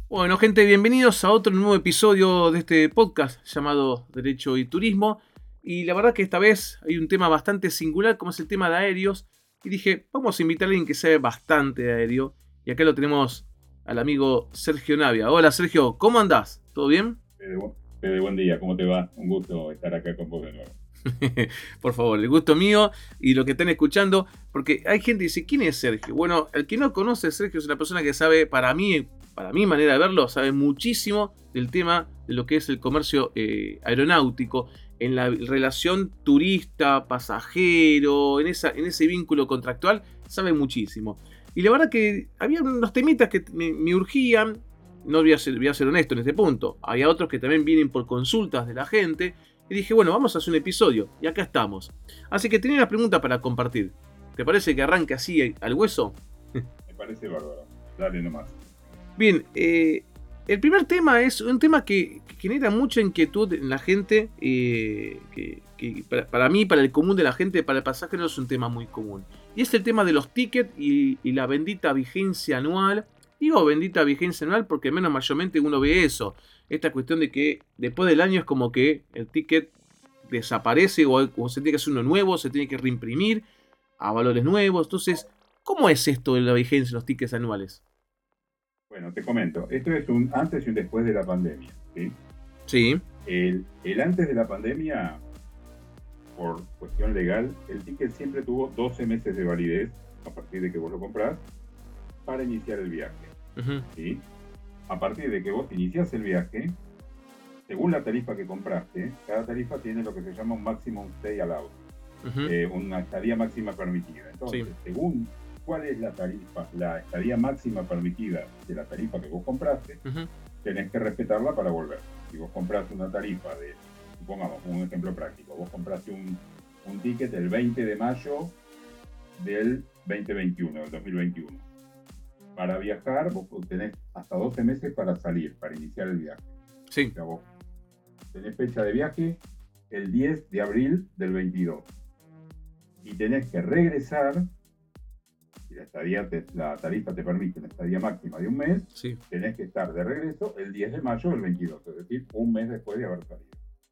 Bueno, gente, bienvenidos a otro nuevo episodio de este podcast llamado Derecho y Turismo. Y la verdad que esta vez hay un tema bastante singular, como es el tema de aéreos. Y dije, vamos a invitar a alguien que sabe bastante de aéreo. Y acá lo tenemos al amigo Sergio Navia. Hola Sergio, ¿cómo andás? ¿Todo bien? Buen día, ¿cómo te va? Un gusto estar acá con vos de nuevo. Por favor, el gusto mío y lo que están escuchando, porque hay gente que dice, ¿quién es Sergio? Bueno, el que no conoce a Sergio es una persona que sabe, para mi manera de verlo, sabe muchísimo del tema de lo que es el comercio aeronáutico, en la relación turista-pasajero, en ese vínculo contractual, sabe muchísimo. Y la verdad que había unos temitas que me urgían, no voy a ser honesto en este punto, había otros que también vienen por consultas de la gente, y dije, bueno, vamos a hacer un episodio. Y acá estamos. Así que tenía una pregunta para compartir. ¿Te parece que arranque así al hueso? Me parece bárbaro. Dale nomás. Bien, el primer tema es un tema que genera mucha inquietud en la gente. Que para mí, para el común de la gente, para el pasajero es un tema muy común. Y es el tema de los tickets y la bendita vigencia anual. Digo bendita vigencia anual porque menos mayormente uno ve eso. Esta cuestión de que después del año es como que el ticket desaparece o se tiene que hacer uno nuevo, se tiene que reimprimir a valores nuevos. Entonces, ¿cómo es esto de la vigencia de los tickets anuales? Bueno, te comento. Esto es un antes y un después de la pandemia. ¿Sí? Sí. El antes de la pandemia, por cuestión legal, el ticket siempre tuvo 12 meses de validez a partir de que vos lo comprás para iniciar el viaje. Uh-huh. ¿Sí? A partir de que vos iniciás el viaje, según la tarifa que compraste, cada tarifa tiene lo que se llama un maximum stay allowed. Una estadía máxima permitida. Entonces, Sí. según cuál es la tarifa, la estadía máxima permitida de la tarifa que vos compraste, Uh-huh. tenés que respetarla para volver. Si vos compraste una tarifa de, supongamos, un ejemplo práctico, vos compraste un ticket el 20 de mayo del 2021, del 2021. Para viajar, vos tenés hasta 12 meses para salir, para iniciar el viaje. Sí. O sea, vos tenés fecha de viaje el 10 de abril del 22. Y tenés que regresar, si la tarifa te permite una estadía máxima de un mes, Sí. tenés que estar de regreso el 10 de mayo del 22, es decir, un mes después de haber salido.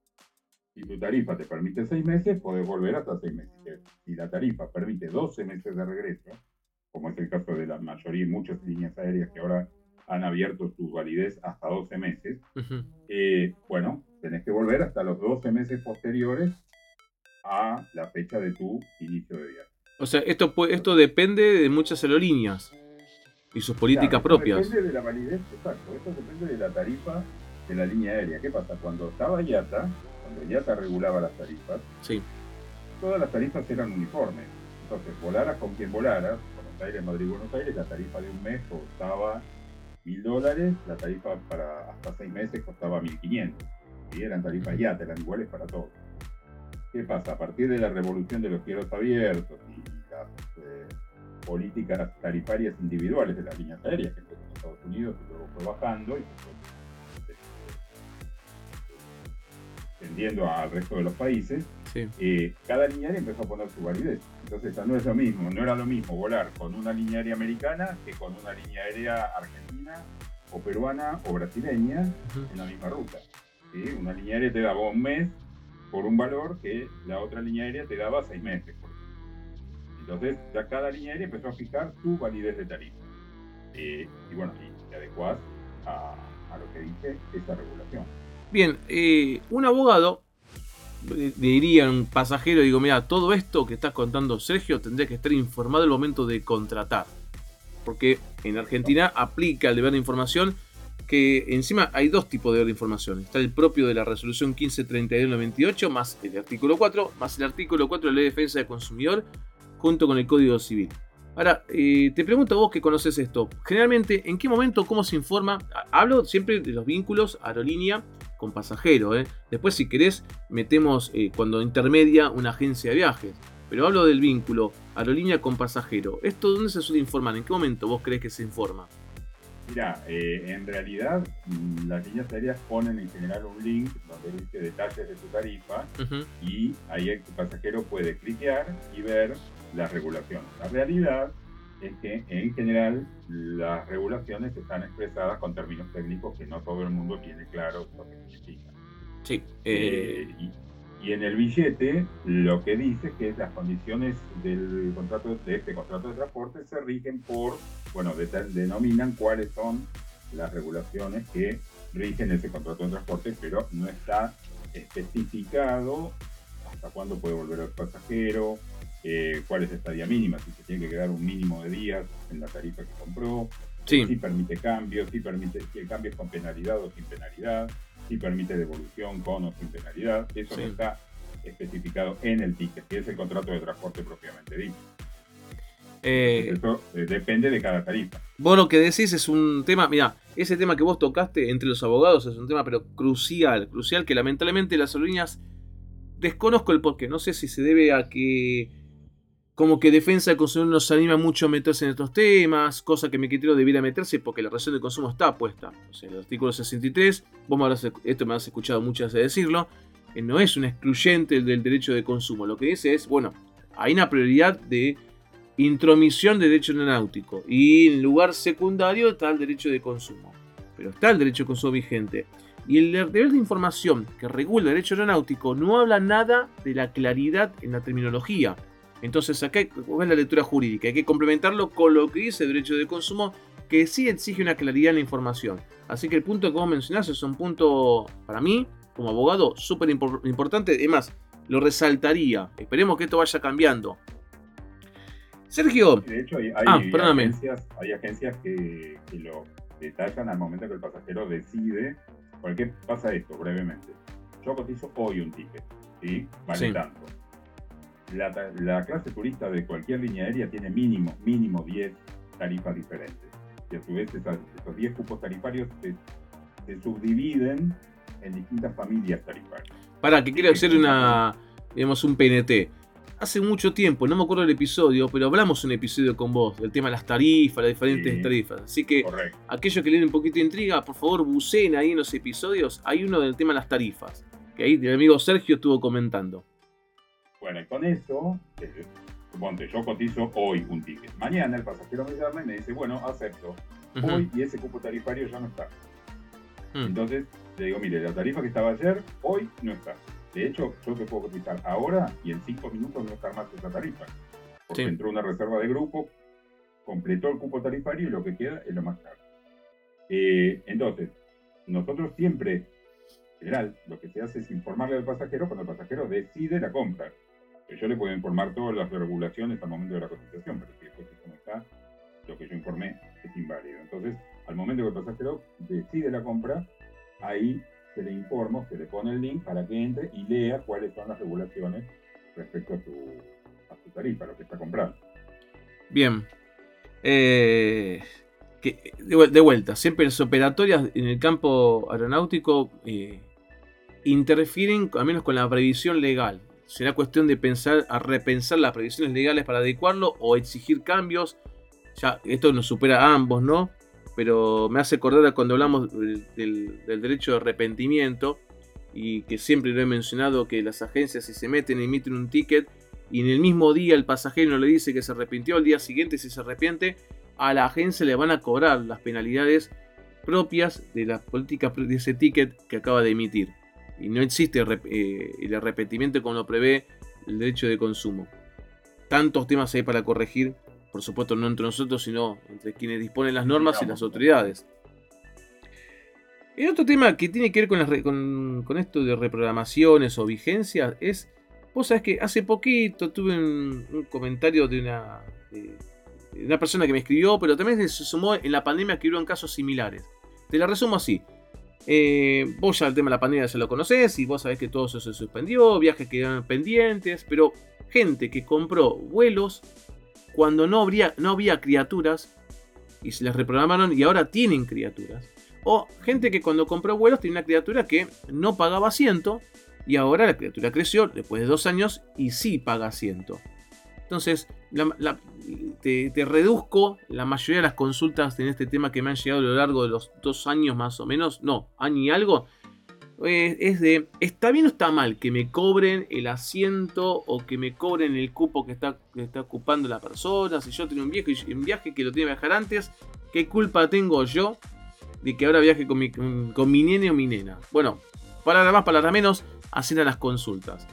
Si tu tarifa te permite 6 meses, podés volver hasta 6 meses. Si la tarifa permite 12 meses de regreso, como es el caso de la mayoría y muchas líneas aéreas que ahora han abierto su validez hasta 12 meses, Uh-huh. bueno, tenés que volver hasta los 12 meses posteriores a la fecha de tu inicio de viaje. O sea, esto depende de muchas aerolíneas y sus Claro, políticas esto propias. depende de la validez, exacto, esto depende de la tarifa de la línea aérea. ¿Qué pasa? Cuando IATA regulaba las tarifas, Sí. todas las tarifas eran uniformes. Entonces, volaras con quien volaras, Buenos Aires, Madrid, Buenos Aires, la tarifa de un mes costaba $1.000, la tarifa para hasta 6 meses costaba 1.500. Y eran tarifas IATA, eran iguales para todos. ¿Qué pasa? A partir de la revolución de los cielos abiertos y las políticas tarifarias individuales de las líneas aéreas, que empezó en Estados Unidos y luego fue bajando y fue extendiendo al resto de los países, Sí. cada línea aérea empezó a poner su validez. Entonces ya no es lo mismo, no era lo mismo volar con una línea aérea americana que con una línea aérea argentina o peruana o brasileña Uh-huh. en la misma ruta. ¿Sí? Una línea aérea te daba un mes por un valor que la otra línea aérea te daba 6 meses. Por ejemplo. Entonces ya cada línea aérea empezó a fijar su validez de tarifa. Y bueno, y te adecuás a lo que dice esa regulación. Bien, un abogado diría a un pasajero, digo, mira, todo esto que estás contando Sergio tendría que estar informado al momento de contratar. Porque en Argentina aplica el deber de información, que encima hay dos tipos de deber de información. Está el propio de la resolución 1532/98 más el artículo 4, más el artículo 4 de la Ley de Defensa del Consumidor, junto con el Código Civil. Ahora, te pregunto a vos que conoces esto. Generalmente, ¿en qué momento, cómo se informa? Hablo siempre de los vínculos aerolínea con pasajero. Después, si querés, metemos cuando intermedia una agencia de viajes. Pero hablo del vínculo aerolínea con pasajero. ¿Esto dónde se suele informar? ¿En qué momento vos crees que se informa? Mira, en realidad las líneas aéreas ponen en general un link donde dice detalles de tu tarifa Uh-huh. y ahí el pasajero puede cliquear y ver las regulaciones. La realidad es que en general las regulaciones están expresadas con términos técnicos que no todo el mundo tiene claro lo que significan. Sí. Y en el billete lo que dice es que las condiciones del contrato, de este contrato de transporte se rigen por, bueno, denominan cuáles son las regulaciones que rigen ese contrato de transporte, pero no está especificado hasta cuándo puede volver el pasajero, cuál es la estadía mínima, si se tiene que quedar un mínimo de días en la tarifa que compró, Sí. si permite cambios, si el cambio es con penalidad o sin penalidad, si permite devolución con o sin penalidad. Eso Sí. no está especificado en el ticket, que es el contrato de transporte propiamente dicho. Eso depende de cada tarifa. Vos lo que decís es un tema, mirá, ese tema que vos tocaste entre los abogados es un tema pero crucial, que lamentablemente las aerolíneas, desconozco el porqué, no sé si se debe a que como que Defensa del Consumidor nos anima mucho a meterse en estos temas, cosa que mi criterio debiera meterse porque la razón del consumo está puesta. O sea, el artículo 63, esto me has escuchado muchas veces decirlo, no es un excluyente del derecho de consumo. Lo que dice es, bueno, hay una prioridad de intromisión de derecho aeronáutico y en lugar secundario está el derecho de consumo. Pero está el derecho de consumo vigente. Y el deber de información que regula el derecho aeronáutico no habla nada de la claridad en la terminología. Entonces acá es la lectura jurídica, hay que complementarlo con lo que dice el derecho de consumo, que sí exige una claridad en la información. Así que el punto que vos mencionás es un punto, para mí, como abogado, súper importante. Además, lo resaltaría. Esperemos que esto vaya cambiando. Sergio. De hecho, hay agencias que lo detallan al momento que el pasajero decide. ¿Por qué pasa esto? Brevemente. Yo cotizo hoy un ticket, ¿sí? Vale tanto. La clase turista de cualquier línea aérea tiene mínimo 10 tarifas diferentes. Y a su vez esos 10 cupos tarifarios se subdividen en distintas familias tarifarias. Para que quiero hacer un PNT. Hace mucho tiempo, no me acuerdo del episodio, pero hablamos un episodio con vos del tema de las tarifas, las diferentes tarifas. Así que, correcto, aquellos que tienen un poquito de intriga, por favor buceen ahí en los episodios. Hay uno del tema de las tarifas, que ahí el amigo Sergio estuvo comentando. Bueno, y con eso, suponte, yo cotizo hoy un ticket. Mañana el pasajero me llama y me dice, bueno, acepto. Hoy y ese cupo tarifario ya no está. Entonces, le digo, mire, la tarifa que estaba ayer, hoy no está. De hecho, yo te puedo cotizar ahora y en 5 minutos no está más esa tarifa. Porque entró una reserva de grupo, completó el cupo tarifario y lo que queda es lo más caro. Entonces, nosotros siempre, en general, lo que se hace es informarle al pasajero cuando el pasajero decide la compra. Yo le puedo informar todas las regulaciones al momento de la cotización, pero si después eso no está, lo que yo informé es inválido. Entonces, al momento que el pasajero decide la compra, ahí se le informa, se le pone el link para que entre y lea cuáles son las regulaciones respecto a su tarifa, lo que está comprando. Bien. De vuelta, siempre las operatorias en el campo aeronáutico interfieren, al menos con la previsión legal. Será cuestión de repensar las previsiones legales para adecuarlo o exigir cambios. Ya esto nos supera a ambos, ¿no? Pero me hace acordar a cuando hablamos del derecho de arrepentimiento, y que siempre lo he mencionado, que las agencias, si se meten, emiten un ticket y en el mismo día el pasajero no le dice que se arrepintió, al día siguiente, si se arrepiente, a la agencia le van a cobrar las penalidades propias de la política de ese ticket que acaba de emitir. Y no existe el arrepentimiento como lo prevé el derecho de consumo. Tantos temas hay para corregir. Por supuesto, no entre nosotros, sino entre quienes disponen las normas y las autoridades. El otro tema que tiene que ver con esto de reprogramaciones o vigencias es, vos sabés que hace poquito tuve un comentario de una persona que me escribió, pero también se sumó en la pandemia que hubieron casos similares. Te la resumo así. Vos ya el tema de la pandemia se lo conocés y vos sabés que todo eso se suspendió, viajes quedaron pendientes, pero gente que compró vuelos cuando no había criaturas y se las reprogramaron y ahora tienen criaturas. O gente que cuando compró vuelos tenía una criatura que no pagaba asiento y ahora la criatura creció después de 2 años y sí paga asiento. Entonces, te reduzco la mayoría de las consultas en este tema que me han llegado a lo largo de los 2 años más o menos, no, año y algo. ¿está bien o está mal que me cobren el asiento o que me cobren el cupo que está ocupando la persona? Si yo tengo un viaje que lo tenía que viajar antes, ¿qué culpa tengo yo de que ahora viaje con mi nene o mi nena? Bueno, palabra más, palabra menos, así eran las consultas.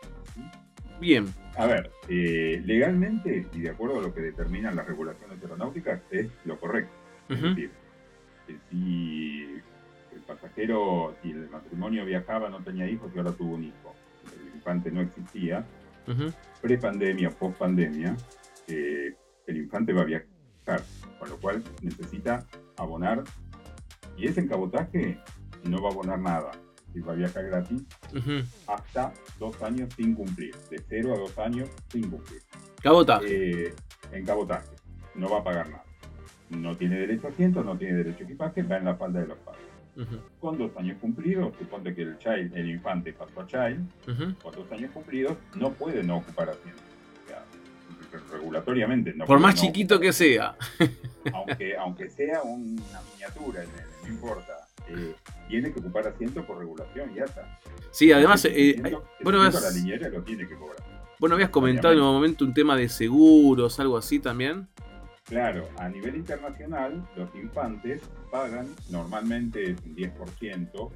Bien. A ver, legalmente y de acuerdo a lo que determinan las regulaciones aeronáuticas es lo correcto. Es decir, que si el pasajero, si el matrimonio viajaba, no tenía hijos y ahora tuvo un hijo, el infante no existía, pre-pandemia, post-pandemia, el infante va a viajar, con lo cual necesita abonar, y ese en cabotaje no va a abonar nada, y va a viajar gratis hasta 2 años sin cumplir, de 0 a 2 años sin cumplir. Cabotaje. En cabotaje, no va a pagar nada. No tiene derecho a asiento, no tiene derecho a equipaje, va en la falda de los padres. Con 2 años cumplidos, suponte que el infante pasó a child, con 2 años cumplidos no puede no ocupar asiento. O sea, regulatoriamente no. Por más chiquito que sea. Aunque sea una miniatura, no importa. Tiene que ocupar asiento por regulación y ya está. Sí, además, la niñera lo tiene que cobrar. Bueno, habías comentado en un momento un tema de seguros, algo así también. Claro, a nivel internacional, los infantes pagan normalmente un 10%.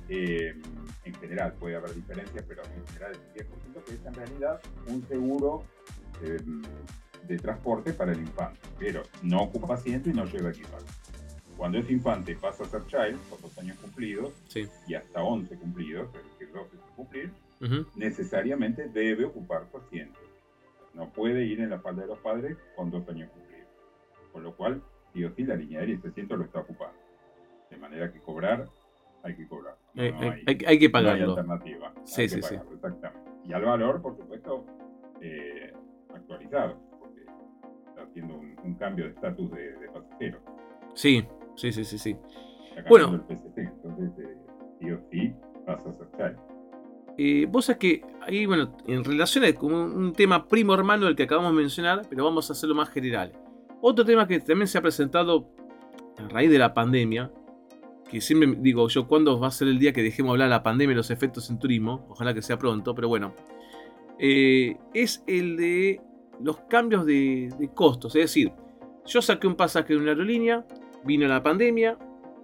En general puede haber diferencias, pero en general es un 10%, que es en realidad un seguro de transporte para el infante, pero no ocupa asiento y no lleva equipaje. Cuando ese infante pasa a ser child, con 2 años cumplidos, y hasta 11 cumplidos, es decir, 12 sin cumplir, necesariamente debe ocupar su asiento. No puede ir en la falda de los padres con 2 años cumplidos. Con lo cual, sí o sí, la línea aérea ese asiento lo está ocupando. De manera que cobrar, hay que cobrar. Hay que pagarlo. No hay alternativa. Sí. Exactamente. Y al valor, por supuesto, actualizado, porque está haciendo un cambio de estatus de pasajero. Sí. Bueno. El PCT, entonces, sí o sí, pasa a ser child. Vos sabés que ahí, bueno, en relación a como un tema primo hermano del que acabamos de mencionar, pero vamos a hacerlo más general. Otro tema que también se ha presentado a raíz de la pandemia, que siempre digo yo, ¿cuándo va a ser el día que dejemos hablar de la pandemia y los efectos en turismo? Ojalá que sea pronto, pero bueno. Es el de los cambios de costos. Es decir, yo saqué un pasaje de una aerolínea, vino la pandemia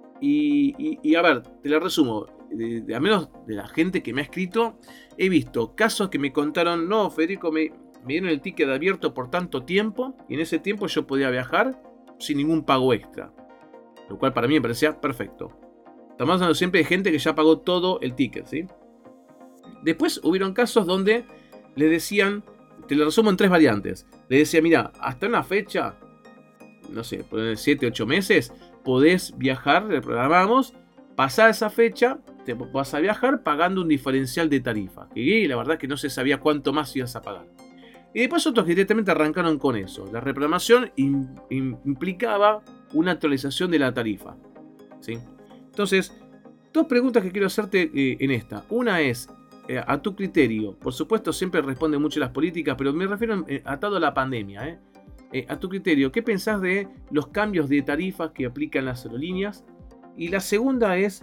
y a ver, te la resumo. A menos de la gente que me ha escrito, he visto casos que me contaron, no, Federico, me dieron el ticket abierto por tanto tiempo y en ese tiempo yo podía viajar sin ningún pago extra, lo cual para mí me parecía perfecto. Estamos hablando siempre de gente que ya pagó todo el ticket, ¿sí? Después hubieron casos donde le decían, te lo resumo en 3 variantes, le decía, mira, hasta una fecha, no sé, por 7, 8 meses podés viajar, reprogramamos, pasada esa fecha te vas a viajar pagando un diferencial de tarifa, que la verdad que no se sabía cuánto más ibas a pagar. Y después otros que directamente arrancaron con eso. La reprogramación implicaba una actualización de la tarifa, ¿sí? Entonces, 2 preguntas que quiero hacerte en esta. Una es, a tu criterio, por supuesto siempre responden mucho las políticas, pero me refiero atado a la pandemia. A tu criterio, ¿qué pensás de los cambios de tarifas que aplican las aerolíneas? Y la segunda es,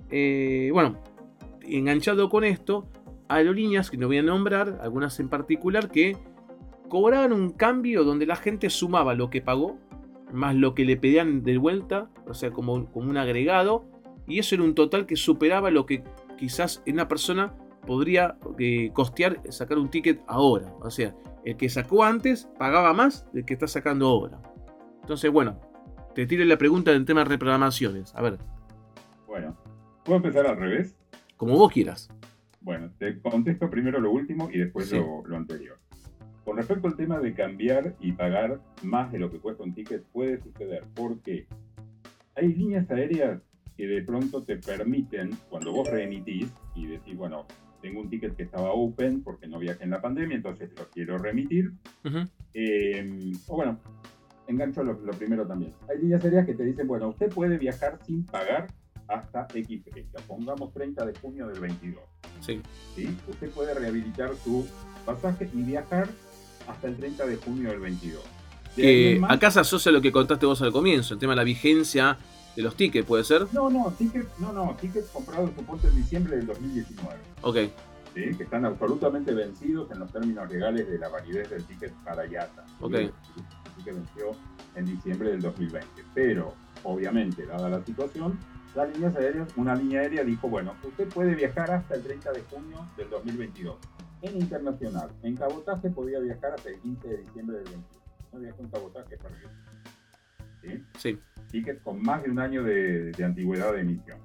enganchado con esto, aerolíneas que no voy a nombrar, algunas en particular, que cobraban un cambio donde la gente sumaba lo que pagó, más lo que le pedían de vuelta, o sea, como un agregado, y eso era un total que superaba lo que quizás una persona podría costear sacar un ticket ahora. O sea, el que sacó antes pagaba más del que está sacando ahora. Entonces, bueno, te tiro la pregunta del tema de reprogramaciones. A ver. Bueno, ¿puedo empezar al revés? Como vos quieras. Bueno, te contesto primero lo último y después lo anterior. Con respecto al tema de cambiar y pagar más de lo que cuesta un ticket, puede suceder porque hay líneas aéreas que de pronto te permiten, cuando vos reemitís y decís, bueno, tengo un ticket que estaba open porque no viajé en la pandemia, entonces lo quiero remitir. O bueno, engancho lo primero también. Hay líneas aéreas que te dicen, bueno, usted puede viajar sin pagar hasta X fecha, pongamos 30 de junio del 22. Sí. ¿Sí? Usted puede rehabilitar su pasaje y viajar hasta el 30 de junio del 22. Acá se asocia a lo que contaste vos al comienzo, el tema de la vigencia de los tickets, ¿puede ser? Tickets comprados suponte en diciembre del 2019. Ok. ¿Sí? Que están absolutamente vencidos en los términos legales de la validez del ticket para IATA. Ok. El ticket venció en diciembre del 2020. Pero, obviamente, dada la situación, las líneas aéreas, una línea aérea dijo, bueno, usted puede viajar hasta el 30 de junio del 2022. En internacional, en cabotaje podía viajar hasta el 15 de diciembre del 21. No viajó en cabotaje, perdió. ¿Sí? Sí. Tickets con más de un año de antigüedad de emisión.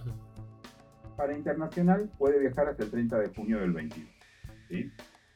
Para internacional puede viajar hasta el 30 de junio del 21. ¿Sí?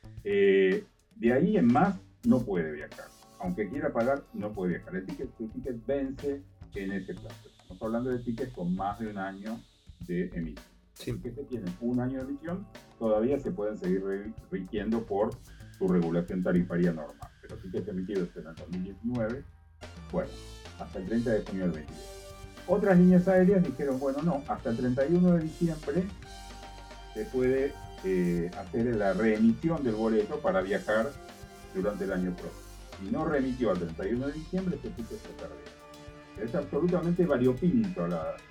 De ahí en más no puede viajar. Aunque quiera pagar, no puede viajar. Su ticket vence en ese plazo. Estamos hablando de tickets con más de un año de emisión. Sí. Los que tienen un año de emisión todavía se pueden seguir rigiendo por su regulación tarifaria normal. Pero tickets emitidos en el 2019, bueno, hasta el 30 de junio del 22. Otras líneas aéreas dijeron, bueno, no, hasta el 31 de diciembre se puede hacer la reemisión del boleto para viajar durante el año próximo. Si no remitió al 31 de diciembre, ese ticket se perdió. Es absolutamente variopinto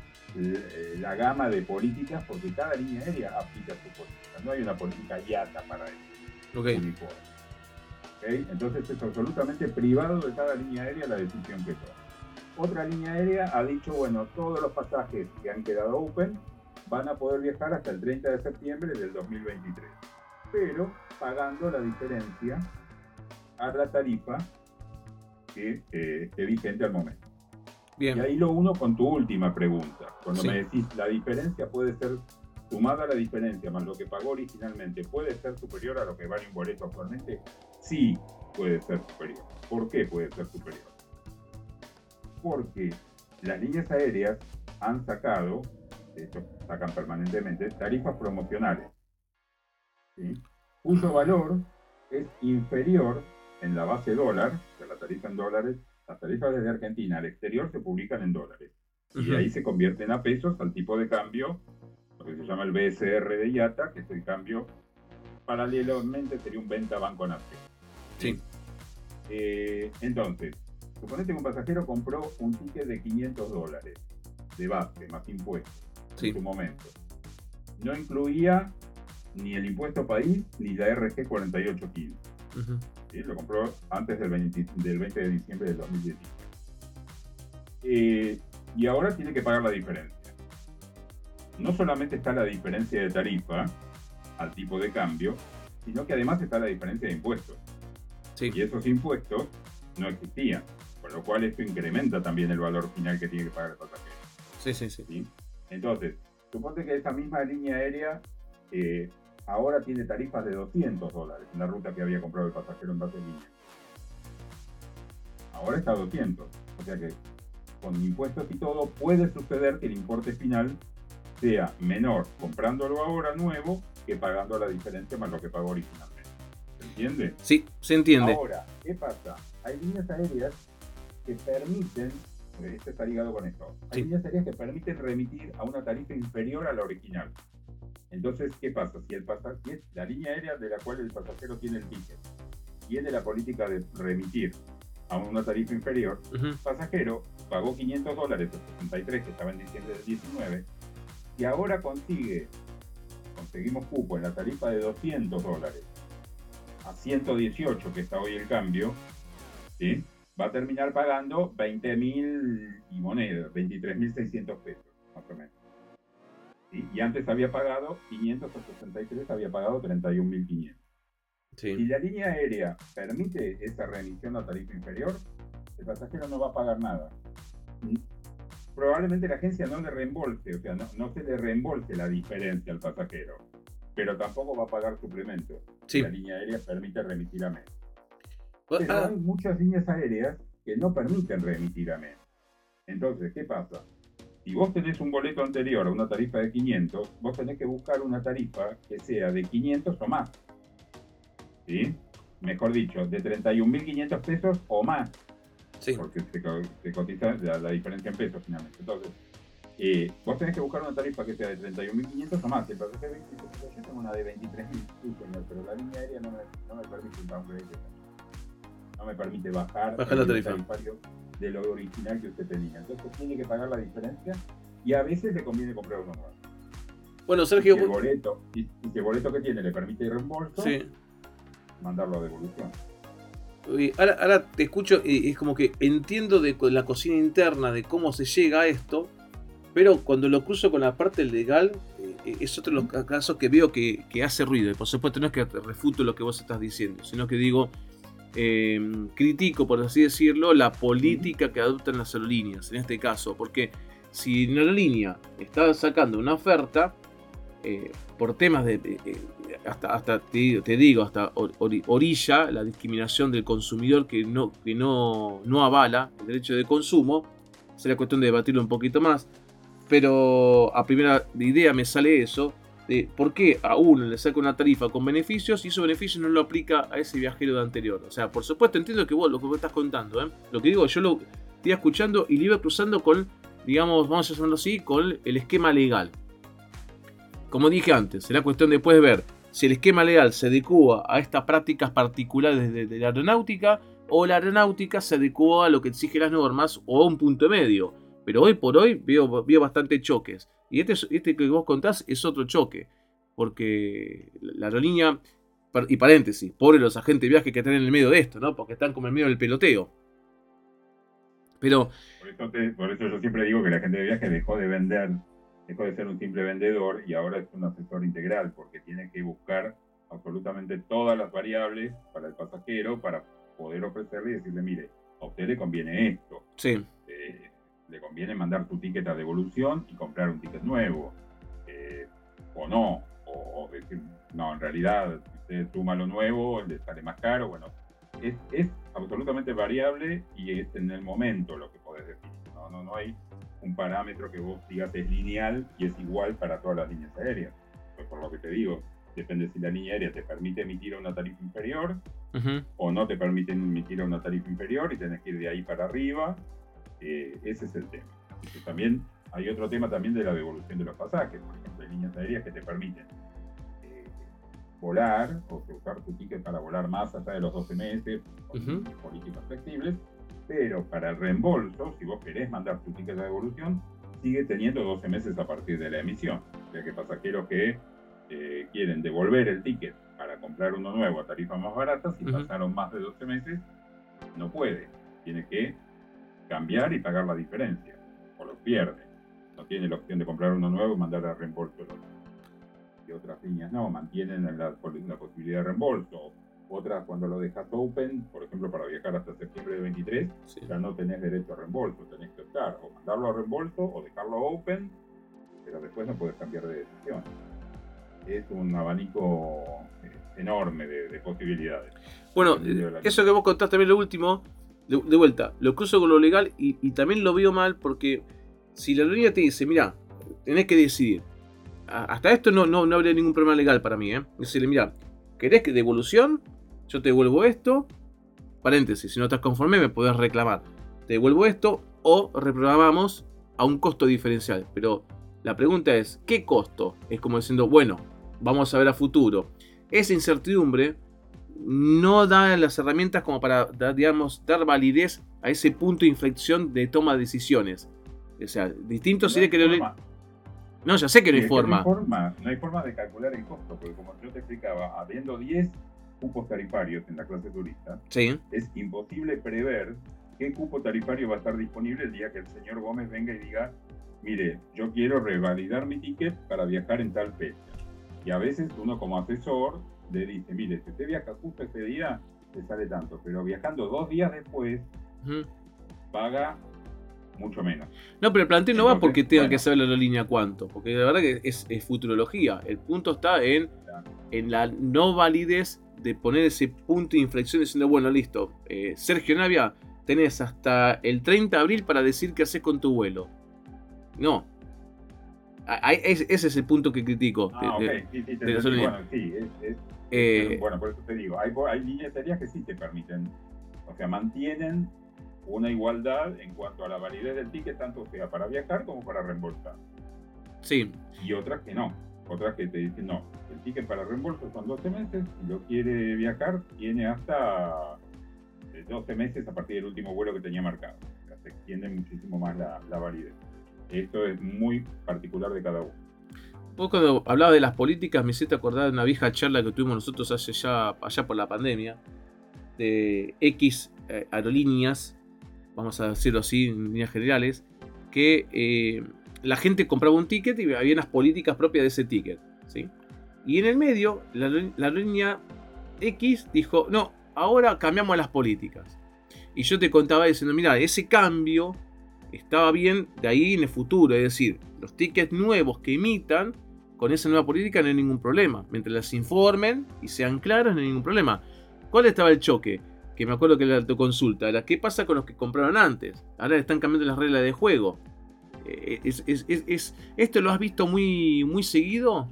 la gama de políticas, porque cada línea aérea aplica su política. No hay una política IATA para eso. Okay. ¿Okay? Entonces es absolutamente privado de cada línea aérea la decisión que toma. Otra línea aérea ha dicho, bueno, todos los pasajes que han quedado open van a poder viajar hasta el 30 de septiembre del 2023, pero pagando la diferencia a la tarifa que esté vigente al momento. Bien. Y ahí lo uno con tu última pregunta. Cuando Sí. me decís, la diferencia puede ser, sumada a la diferencia más lo que pagó originalmente, ¿puede ser superior a lo que vale un boleto actualmente? Sí, puede ser superior. ¿Por qué puede ser superior? Porque las líneas aéreas han sacado, de hecho sacan permanentemente, tarifas promocionales, ¿sí? Cuyo valor es inferior en la base dólar, de la tarifa en dólares. Las tarifas desde Argentina al exterior se publican en dólares. Y de ahí se convierten a pesos al tipo de cambio, lo que se llama el BSR de IATA, que es el cambio, paralelamente sería un venta Banco Nación. Sí. Entonces, suponete que un pasajero compró un ticket de $500 de base, más impuestos, Sí. en su momento. No incluía ni el impuesto país ni la RG 4815. ¿Sí? Lo compró antes del 20 de diciembre del 2019. Y ahora tiene que pagar la diferencia. No solamente está la diferencia de tarifa al tipo de cambio, sino que además está la diferencia de impuestos. Sí. Y esos impuestos no existían, con lo cual esto incrementa también el valor final que tiene que pagar el pasajero. Sí. ¿Sí? Entonces, suponte que esa misma línea aérea ahora tiene tarifas de $200 en la ruta que había comprado el pasajero en base línea. Ahora está a 200, o sea que con impuestos y todo puede suceder que el importe final sea menor comprándolo ahora nuevo que pagando la diferencia más lo que pagó originalmente. ¿Se entiende? Sí, se entiende. Ahora, ¿qué pasa? Hay líneas aéreas que permiten, esto está ligado con esto, hay líneas aéreas que permiten remitir a una tarifa inferior a la original. Entonces, ¿qué pasa? Si es la línea aérea de la cual el pasajero tiene el ticket, tiene la política de remitir a una tarifa inferior, el pasajero pagó $500 o 63 que estaba en diciembre del 19, y ahora conseguimos cupo en la tarifa de $200 a 118 que está hoy el cambio, ¿sí? Va a terminar pagando 20.000 y moneda, 23.600 pesos, más o menos. ¿Sí? Y antes había pagado 500 o 63, había pagado 31.500. Sí. Si la línea aérea permite esa remisión a tarifa inferior, el pasajero no va a pagar nada. Probablemente la agencia no le reembolse, o sea, no se le reembolse la diferencia al pasajero, pero tampoco va a pagar suplementos. Sí. La línea aérea permite remitir a menos. Pero hay muchas líneas aéreas que no permiten remitir a menos. Entonces, ¿qué pasa? Si vos tenés un boleto anterior a una tarifa de 500, vos tenés que buscar una tarifa que sea de 500 o más. ¿Sí? Mejor dicho, de 31.500 pesos o más. Sí. Porque se cotiza la diferencia en pesos finalmente. Entonces, vos tenés que buscar una tarifa que sea de 31.500 o más. El pasajero dice, yo tengo una de 23.000, sí, señor, pero la línea aérea no me permite un downgrade. no me permite bajar la el tarifa tarifario de lo original que usted tenía. Entonces tiene que pagar la diferencia y a veces le conviene comprar uno nuevo. Bueno, Sergio, si el boleto que tiene le permite reembolso, sí, mandarlo a devolución. Ahora te escucho y es como que entiendo de la cocina interna de cómo se llega a esto, pero cuando lo cruzo con la parte legal, es otro de los casos que veo que hace ruido. Y por supuesto no es que refuto lo que vos estás diciendo, sino que digo, critico, por así decirlo, la política que adoptan las aerolíneas, en este caso, porque si una aerolínea está sacando una oferta, por temas de hasta te digo, hasta orilla la discriminación del consumidor que no avala el derecho de consumo, será cuestión de debatirlo un poquito más, pero a primera idea me sale eso, de por qué a uno le saca una tarifa con beneficios y esos beneficios no lo aplica a ese viajero de anterior. O sea, por supuesto entiendo que vos lo que vos estás contando, lo que digo, yo lo iba escuchando y lo iba cruzando con, digamos, vamos a llamarlo así, con el esquema legal. Como dije antes, será cuestión después de ver si el esquema legal se adecua a estas prácticas particulares de la aeronáutica o la aeronáutica se adecua a lo que exigen las normas o a un punto medio. Pero hoy por hoy veo bastante choques. Y este que vos contás es otro choque. Porque la aerolínea, y paréntesis, pobres los agentes de viaje que están en el medio de esto, ¿no? Porque están como en el medio del peloteo. Pero por eso yo siempre digo que la gente de viaje dejó de ser un simple vendedor y ahora es un asesor integral porque tiene que buscar absolutamente todas las variables para el pasajero para poder ofrecerle y decirle, mire, a usted le conviene esto. Sí. Le conviene mandar su ticket a devolución y comprar un ticket nuevo. O no. O decir, no, en realidad, si usted suma lo nuevo, le sale más caro. Bueno, es absolutamente variable y es en el momento lo que podés decir. No hay un parámetro que vos digas es lineal y es igual para todas las líneas aéreas. Pues por lo que te digo, depende si la línea aérea te permite emitir a una tarifa inferior o no te permite emitir a una tarifa inferior y tenés que ir de ahí para arriba. Ese es el tema. Y también hay otro tema también de la devolución de los pasajes. Por ejemplo, hay líneas aéreas que te permiten volar o usar tu ticket para volar más allá de los 12 meses con políticas flexibles, pero para el reembolso, si vos querés mandar tu ticket de devolución, sigue teniendo 12 meses a partir de la emisión. O sea que pasajeros que quieren devolver el ticket para comprar uno nuevo a tarifa más barata, si pasaron más de 12 meses, no puede. Tiene que cambiar y pagar la diferencia, o lo pierde. No tiene la opción de comprar uno nuevo y mandar a reembolso el otro. Y otras líneas no, mantienen la posibilidad de reembolso. Otras, cuando lo dejas open, por ejemplo, para viajar hasta septiembre de 23, ya no tenés derecho a reembolso, tenés que optar o mandarlo a reembolso o dejarlo open, pero después no puedes cambiar de decisión. Es un abanico enorme de posibilidades. Bueno, eso que vos contaste también lo último, de vuelta, lo cruzo con lo legal y también lo veo mal porque si la aerolínea te dice, mira, tenés que decidir, hasta esto no habría ningún problema legal para mí, decirle, mira, ¿querés que devolución? Yo te devuelvo esto, paréntesis, si no estás conforme me podés reclamar, te devuelvo esto o reprogramamos a un costo diferencial, pero la pregunta es, ¿qué costo? Es como diciendo, bueno, vamos a ver a futuro. Esa incertidumbre no da las herramientas como para, digamos, dar validez a ese punto de inflexión de toma de decisiones. O sea, distinto sería que... No, ya sé que no hay forma. No hay forma de calcular el costo, porque como yo te explicaba, habiendo 10 cupos tarifarios en la clase turista, es imposible prever qué cupo tarifario va a estar disponible el día que el señor Gómez venga y diga, mire, yo quiero revalidar mi ticket para viajar en tal fecha. Y a veces uno como asesor le dice, mire, si usted viaja justo ese día, le sale tanto, pero viajando 2 días después, paga mucho menos. No, pero el planteo no va porque tenga que saber la aerolínea cuánto, porque la verdad que es futurología. El punto está en la no validez de poner ese punto de inflexión diciendo, bueno, listo, Sergio Navia, tenés hasta el 30 de abril para decir qué haces con tu vuelo. No. Ese es el punto que critico. Bueno, por eso te digo, hay líneas aéreas que sí te permiten, o sea, mantienen una igualdad en cuanto a la validez del ticket, tanto sea para viajar como para reembolsar. Sí. Y otras que no. Otras que te dicen, no, el ticket para reembolso son 12 meses, si lo quiere viajar, tiene hasta 12 meses a partir del último vuelo que tenía marcado. O sea, se extiende muchísimo más la validez. Esto es muy particular de cada uno. Vos cuando hablaba de las políticas me hiciste acordar de una vieja charla que tuvimos nosotros allá por la pandemia, de X aerolíneas, vamos a decirlo así en líneas generales, que la gente compraba un ticket y había unas políticas propias de ese ticket, ¿sí? Y en el medio, la aerolínea X dijo, no, ahora cambiamos las políticas. Y yo te contaba diciendo, mira, ese cambio estaba bien de ahí en el futuro, es decir, los tickets nuevos que imitan con esa nueva política no hay ningún problema. Mientras las informen y sean claras, no hay ningún problema. ¿Cuál estaba el choque? Que me acuerdo que la autoconsulta era ¿qué pasa con los que compraron antes? Ahora están cambiando las reglas de juego. ¿Esto lo has visto muy, muy seguido?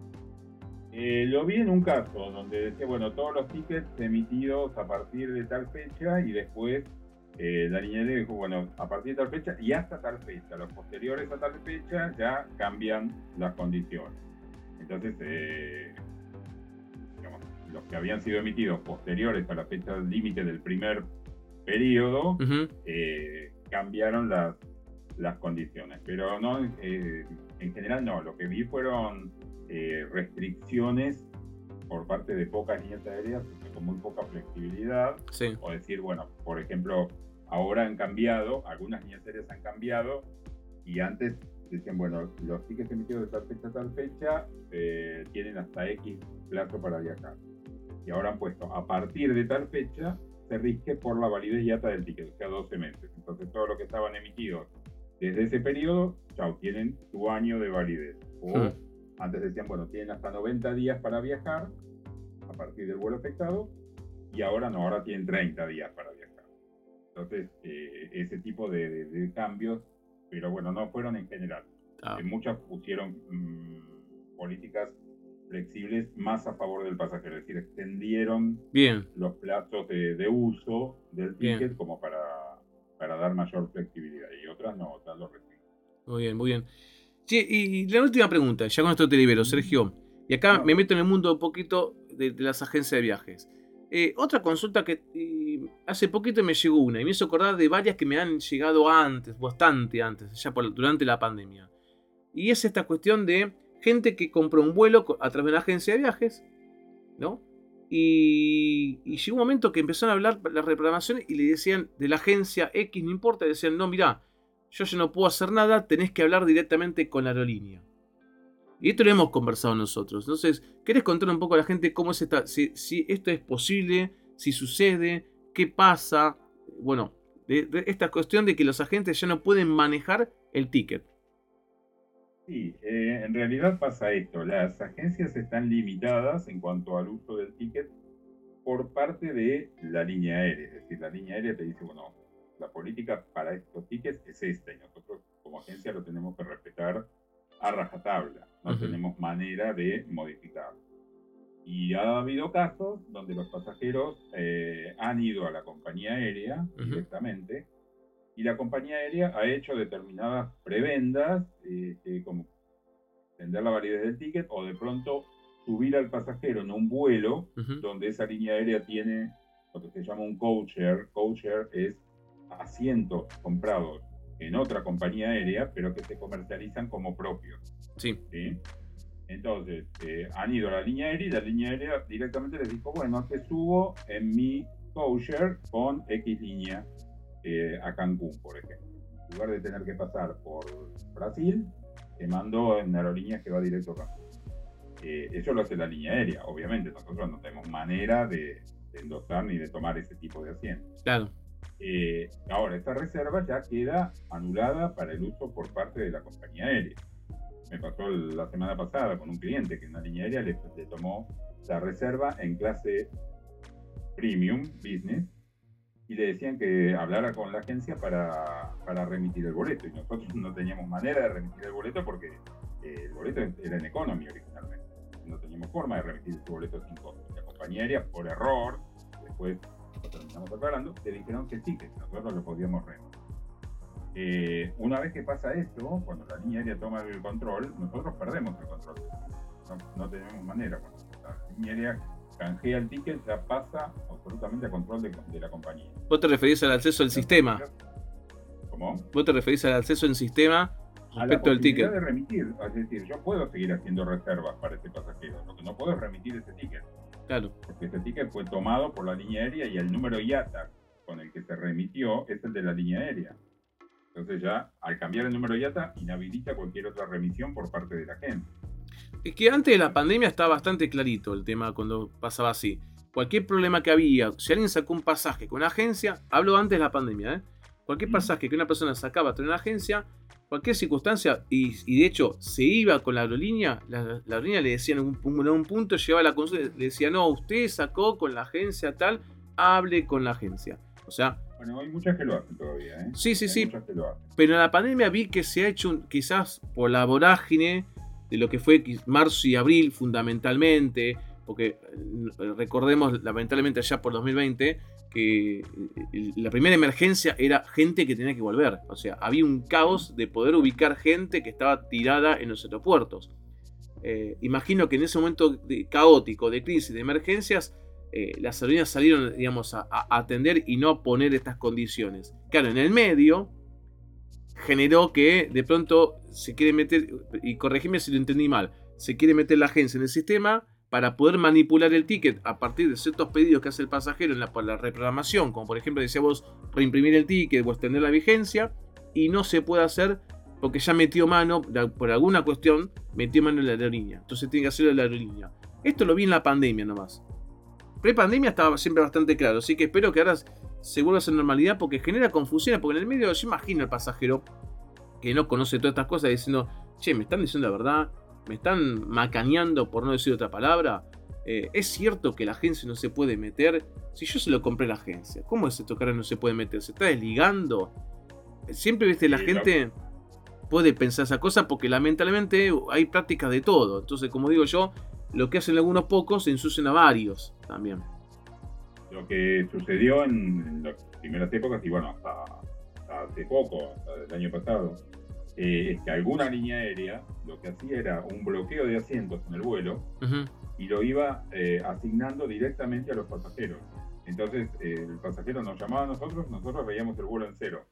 Lo vi en un caso donde decía, bueno, todos los tickets emitidos a partir de tal fecha y después la línea aérea dijo, bueno, a partir de tal fecha y hasta tal fecha, los posteriores a tal fecha ya cambian las condiciones. Entonces, digamos, los que habían sido emitidos posteriores a la fecha límite del primer periodo, cambiaron las condiciones. Pero no, en general no, lo que vi fueron restricciones por parte de pocas líneas aéreas con muy poca flexibilidad. Sí. O decir, bueno, por ejemplo, ahora han cambiado, algunas líneas aéreas han cambiado y antes decían, bueno, los tickets emitidos de tal fecha a tal fecha tienen hasta X plazo para viajar. Y ahora han puesto, a partir de tal fecha se rige por la validez yata del ticket, o sea, 12 meses. Entonces, todo lo que estaban emitidos desde ese periodo, chao, tienen su año de validez. O antes decían, bueno, tienen hasta 90 días para viajar a partir del vuelo afectado, y ahora no, ahora tienen 30 días para viajar. Entonces, ese tipo de cambios, pero bueno, no fueron en general. Muchas pusieron políticas flexibles más a favor del pasajero, es decir, extendieron los plazos de uso del ticket como para dar mayor flexibilidad, y otras no, otras lo restringen. Muy bien, muy bien. Sí, y la última pregunta, ya con esto te libero, Sergio. Y acá me meto en el mundo un poquito de las agencias de viajes. Otra consulta que hace poquito me llegó una y me hizo acordar de varias que me han llegado antes, bastante antes, ya durante la pandemia. Y es esta cuestión de gente que compró un vuelo a través de una agencia de viajes, ¿no? Y llegó un momento que empezaron a hablar las reprogramaciones y le decían de la agencia X, no importa, decían, no, mirá, yo ya no puedo hacer nada, tenés que hablar directamente con la aerolínea. Y esto lo hemos conversado nosotros. Entonces, ¿querés contar un poco a la gente cómo es si esto es posible, si sucede, qué pasa? Bueno, de esta cuestión de que los agentes ya no pueden manejar el ticket. Sí, en realidad pasa esto. Las agencias están limitadas en cuanto al uso del ticket por parte de la línea aérea. Es decir, la línea aérea te dice, bueno, la política para estos tickets es esta, y nosotros como agencia lo tenemos que respetar a rajatabla. No tenemos manera de modificarlo. Y ha habido casos donde los pasajeros han ido a la compañía aérea directamente, y la compañía aérea ha hecho determinadas prebendas, como extender la validez del ticket, o de pronto subir al pasajero en un vuelo donde esa línea aérea tiene lo que se llama un co-share. Co-share es asientos comprados en otra compañía aérea, pero que se comercializan como propios. Sí. ¿Sí? Entonces, han ido a la línea aérea y la línea aérea directamente les dijo, bueno, te subo en mi co-share con X línea a Cancún, por ejemplo. En lugar de tener que pasar por Brasil, te mando en aerolíneas que va directo a Cancún. Eso lo hace la línea aérea, obviamente. Nosotros no tenemos manera de endosar ni de tomar ese tipo de asientos. Claro. Ahora, esta reserva ya queda anulada para el uso por parte de la compañía aérea. Me pasó la semana pasada con un cliente que una línea aérea le tomó la reserva en clase premium, business, y le decían que hablara con la agencia para remitir el boleto, y nosotros no teníamos manera de remitir el boleto porque el boleto era en economy originalmente. No teníamos forma de remitir ese boleto sin costo. La compañía aérea, por error, después lo terminamos aclarando, le dijeron que sí, que nosotros lo podíamos remitir. Una vez que pasa esto, cuando la línea aérea toma el control, nosotros perdemos el control. No tenemos manera. Cuando la línea aérea canjea el ticket ya pasa absolutamente a control de la compañía. ¿Vos te referís al acceso al sistema? ¿Cómo? ¿Vos te referís al acceso en sistema respecto al ticket? A la posibilidad de remitir, es decir, yo puedo seguir haciendo reservas para ese pasajero, lo que no puedo es remitir ese ticket. Claro. Porque ese ticket fue tomado por la línea aérea y el número IATA con el que se remitió es el de la línea aérea. Entonces ya, al cambiar el número IATA, inhabilita cualquier otra remisión por parte de la gente. Es que antes de la pandemia estaba bastante clarito el tema cuando pasaba así. Cualquier problema que había, si alguien sacó un pasaje con una agencia, hablo antes de la pandemia, cualquier pasaje que una persona sacaba de una agencia, cualquier circunstancia, y de hecho se iba con la aerolínea, la aerolínea le decía en un punto, llevaba la consulta, le decía, no, usted sacó con la agencia tal, hable con la agencia. O sea... Bueno, hay muchas que lo hacen todavía, ¿eh? Sí. Muchas que lo hacen. Pero en la pandemia vi que se ha hecho, quizás por la vorágine de lo que fue marzo y abril fundamentalmente, porque recordemos lamentablemente allá por 2020 que la primera emergencia era gente que tenía que volver, o sea, había un caos de poder ubicar gente que estaba tirada en los aeropuertos. Imagino que en ese momento caótico, de crisis, de emergencias, las aerolíneas salieron, digamos, a atender y no a poner estas condiciones. Claro, en el medio generó que de pronto se quiere meter, y corregime si lo entendí mal, se quiere meter la agencia en el sistema para poder manipular el ticket a partir de ciertos pedidos que hace el pasajero por la reprogramación, como por ejemplo decía vos, reimprimir el ticket o extender la vigencia, y no se puede hacer porque ya metió mano, por alguna cuestión, metió mano en la aerolínea. Entonces tiene que hacerlo la aerolínea. Esto lo vi en la pandemia nomás. Pre-pandemia estaba siempre bastante claro, así que espero que ahora se vuelva a hacer normalidad porque genera confusiones, porque en el medio yo imagino al pasajero que no conoce todas estas cosas diciendo, che, me están diciendo la verdad, me están macaneando por no decir otra palabra, es cierto que la agencia no se puede meter, si yo se lo compré a la agencia, ¿cómo es esto que ahora no se puede meter? ¿Se está desligando? Siempre, viste, la gente puede pensar esa cosa porque lamentablemente hay prácticas de todo, entonces como digo yo, lo que hacen algunos pocos se ensucian a varios también. Lo que sucedió en las primeras épocas, y bueno, hasta hace poco, hasta el año pasado, es que alguna línea aérea lo que hacía era un bloqueo de asientos en el vuelo y lo iba asignando directamente a los pasajeros. Entonces el pasajero nos llamaba a nosotros veíamos el vuelo en cero.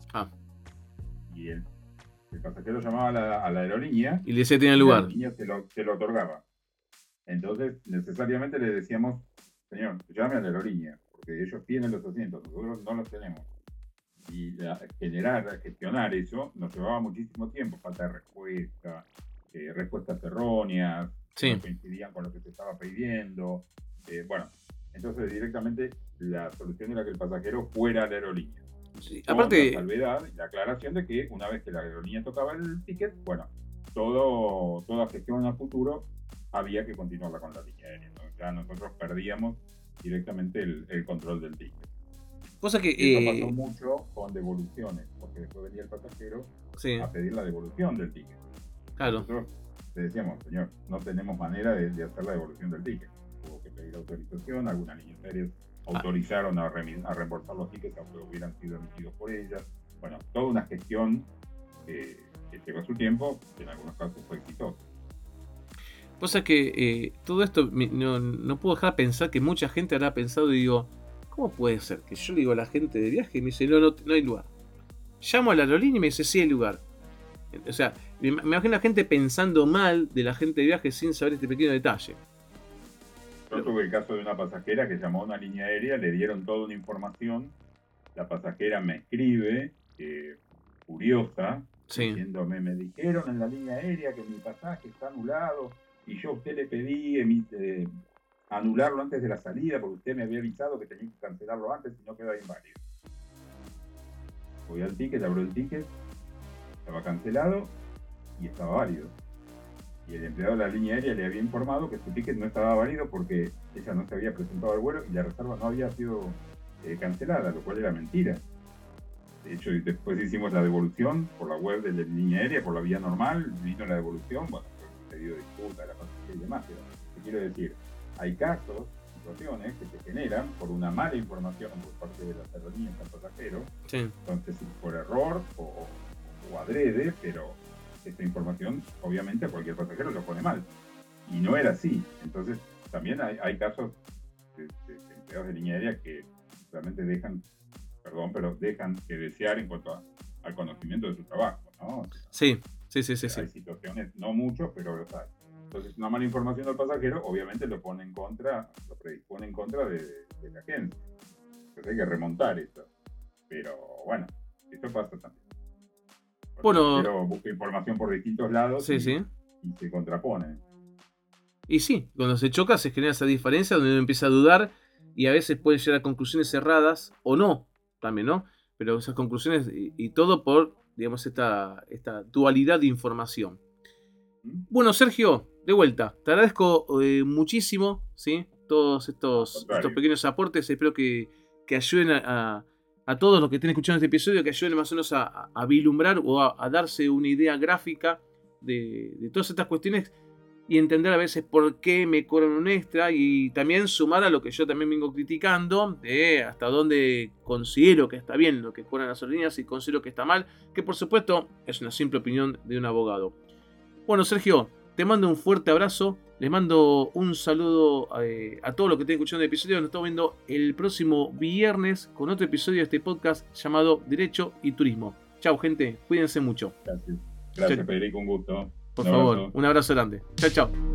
Y el pasajero llamaba a la aerolínea y le decía tiene lugar. La aerolínea se lo otorgaba. Entonces necesariamente le decíamos, señor, llame a la aerolínea, porque ellos tienen los asientos, nosotros no los tenemos. Y gestionar eso nos llevaba muchísimo tiempo, falta de respuesta, respuestas erróneas, que no coincidían con lo que se estaba pidiendo. Bueno, entonces directamente la solución era que el pasajero fuera a la aerolínea. Sí, con aparte, la salvedad y la aclaración de que una vez que la aerolínea tocaba el ticket, bueno, toda gestión a futuro había que continuarla con la línea aérea, ¿no? Ya nosotros perdíamos directamente el control del ticket. Cosa que eso pasó mucho con devoluciones, porque después venía el pasajero a pedir la devolución del ticket. Claro. Nosotros le decíamos, señor, no tenemos manera de hacer la devolución del ticket. Hubo que pedir autorización, algunas líneas aéreas autorizaron a reembolsar los tickets aunque hubieran sido emitidos por ellas. Bueno, toda una gestión que lleva su tiempo, que en algunos casos fue exitosa. Cosa que todo esto no puedo dejar de pensar que mucha gente habrá pensado y digo, ¿cómo puede ser? Que yo le digo a la gente de viaje y me dice, no hay lugar. Llamo a la aerolínea y me dice, sí hay lugar. O sea, me imagino a la gente pensando mal de la gente de viaje sin saber este pequeño detalle. Yo tuve el caso de una pasajera que llamó a una línea aérea, le dieron toda una información, la pasajera me escribe, curiosa, diciéndome, me dijeron en la línea aérea que mi pasaje está anulado y yo a usted le pedí anularlo antes de la salida porque usted me había avisado que tenía que cancelarlo antes y no queda inválido. Voy al ticket, abro el ticket, estaba cancelado y estaba válido. Y el empleado de la línea aérea le había informado que su ticket no estaba válido porque ella no se había presentado al vuelo y la reserva no había sido cancelada, lo cual era mentira. De hecho, después hicimos la devolución por la web de la línea aérea, por la vía normal, vino la devolución, bueno, fue pedido de disculpa de la pasajera y demás, pero te quiero decir, hay casos, situaciones que se generan por una mala información por parte de las aerolíneas al pasajero, entonces por error o adrede, pero esta información obviamente a cualquier pasajero lo pone mal y no era así. Entonces también hay casos de empleados de línea aérea que realmente dejan que desear en cuanto al conocimiento de su trabajo, ¿no? Sí. Hay situaciones, no mucho, pero los hay. Entonces, una mala información del pasajero, obviamente lo predispone en contra de la agencia. Entonces hay que remontar eso. Pero bueno, esto pasa también. Pero busca información por distintos lados y se contrapone. Y sí, cuando se choca se genera esa diferencia donde uno empieza a dudar y a veces puede llegar a conclusiones erradas o no, también, ¿no? Pero esas conclusiones y todo por, digamos, esta dualidad de información. Bueno, Sergio, de vuelta, te agradezco muchísimo, ¿sí? Todos estos pequeños aportes, espero que ayuden a todos los que estén escuchando este episodio, que ayuden más o menos a vislumbrar o a darse una idea gráfica de todas estas cuestiones y entender a veces por qué me cobran un extra y también sumar a lo que yo también vengo criticando de hasta dónde considero que está bien lo que cobran las aerolíneas y considero que está mal, que por supuesto es una simple opinión de un abogado. Bueno, Sergio, te mando un fuerte abrazo, les mando un saludo a todos los que estén escuchando el episodio. Nos estamos viendo el próximo viernes con otro episodio de este podcast llamado Derecho y Turismo. Chau, gente, cuídense mucho. Gracias, Federico, un gusto. Por favor, un abrazo grande. Chao, chao.